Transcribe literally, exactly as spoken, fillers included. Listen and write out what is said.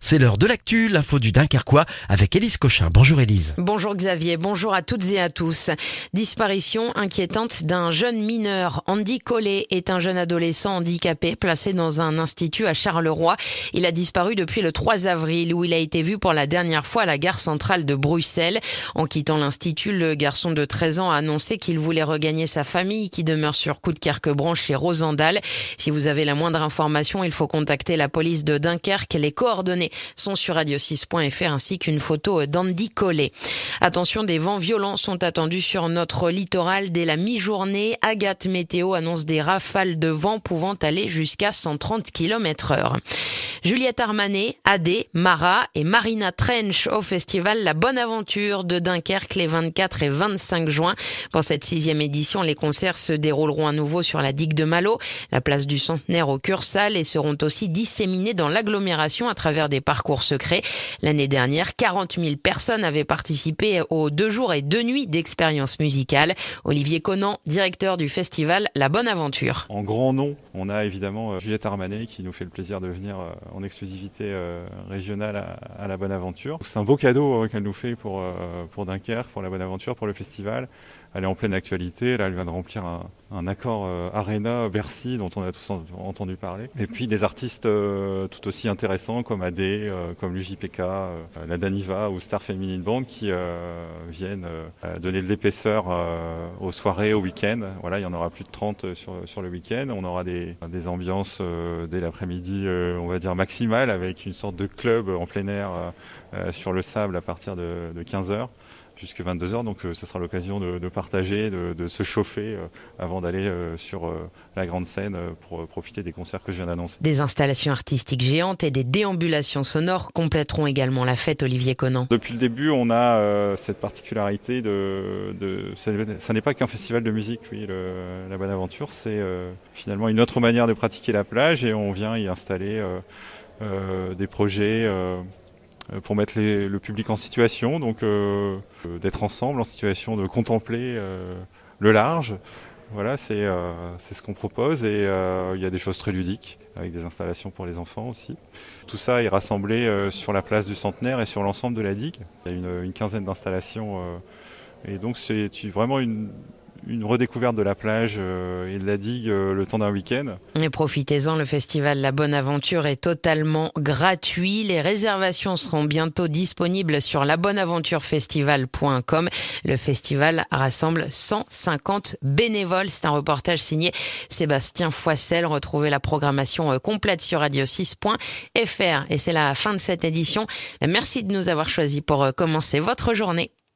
C'est l'heure de l'actu, l'info du Dunkerquois avec Élise Cochin. Bonjour Élise. Bonjour Xavier, bonjour à toutes et à tous. Disparition inquiétante d'un jeune mineur. Andy Collet est un jeune adolescent handicapé placé dans un institut à Charleroi. Il a disparu depuis le trois avril où il a été vu pour la dernière fois à la gare centrale de Bruxelles. En quittant l'institut, le garçon de treize ans a annoncé qu'il voulait regagner sa famille qui demeure sur Coudekerque-Branche chez Rosendal. Si vous avez la moindre information, il faut contacter la police de Dunkerque. Les coordonnées sont sur radio six point f r ainsi qu'une photo d'Andy Collet. Attention, des vents violents sont attendus sur notre littoral dès la mi-journée. Agathe Météo annonce des rafales de vent pouvant aller jusqu'à cent trente kilomètres heure. Juliette Armanet, Adé, Mara et Marina Trench au festival La Bonne Aventure de Dunkerque les vingt-quatre et vingt-cinq juin. Pour cette sixième édition, les concerts se dérouleront à nouveau sur la digue de Malo, la place du Centenaire au Cursal et seront aussi disséminés dans l'agglomération à travers des parcours secrets. L'année dernière, quarante mille personnes avaient participé aux deux jours et deux nuits d'expérience musicale. Olivier Conan, directeur du festival La Bonne Aventure. En grand nom, on a évidemment Juliette Armanet qui nous fait le plaisir de venir en exclusivité régionale à, à La Bonne Aventure. C'est un beau cadeau qu'elle nous fait pour, pour Dunkerque, pour La Bonne Aventure, pour le festival. Elle est en pleine actualité, là elle vient de remplir un, un accord euh, Arena Bercy dont on a tous en, entendu parler. Et puis des artistes euh, tout aussi intéressants comme Adé, euh, comme l'U J P K, euh, la Daniva ou Star Feminine Band qui euh, viennent euh, donner de l'épaisseur euh, aux soirées, aux week-ends. Voilà, il y en aura plus de trente sur, sur le week-end. On aura des, des ambiances euh, dès l'après-midi, euh, on va dire maximales, avec une sorte de club en plein air euh, sur le sable à partir de, de quinze heures. Jusqu'à vingt-deux heures, donc euh, ce sera l'occasion de, de partager, de, de se chauffer euh, avant d'aller euh, sur euh, la grande scène euh, pour euh, profiter des concerts que je viens d'annoncer. Des installations artistiques géantes et des déambulations sonores compléteront également la fête, Olivier Conan. Depuis le début, on a euh, cette particularité de... de ça, ça n'est pas qu'un festival de musique, oui, le, La Bonne Aventure, c'est euh, finalement une autre manière de pratiquer la plage et on vient y installer euh, euh, des projets... Euh, pour mettre les, le public en situation, donc euh, d'être ensemble, en situation de contempler euh, le large. Voilà, c'est euh, c'est ce qu'on propose et euh, il y a des choses très ludiques avec des installations pour les enfants aussi. Tout ça est rassemblé euh, sur la place du Centenaire et sur l'ensemble de la digue. Il y a une, une quinzaine d'installations euh, et donc c'est vraiment une une redécouverte de la plage euh, et de la digue euh, le temps d'un week-end. Et profitez-en, le festival La Bonne Aventure est totalement gratuit. Les réservations seront bientôt disponibles sur la bonne aventure festival point com. Le festival rassemble cent cinquante bénévoles. C'est un reportage signé Sébastien Foissel. Retrouvez la programmation complète sur radio six point f r. Et c'est la fin de cette édition. Merci de nous avoir choisis pour commencer votre journée.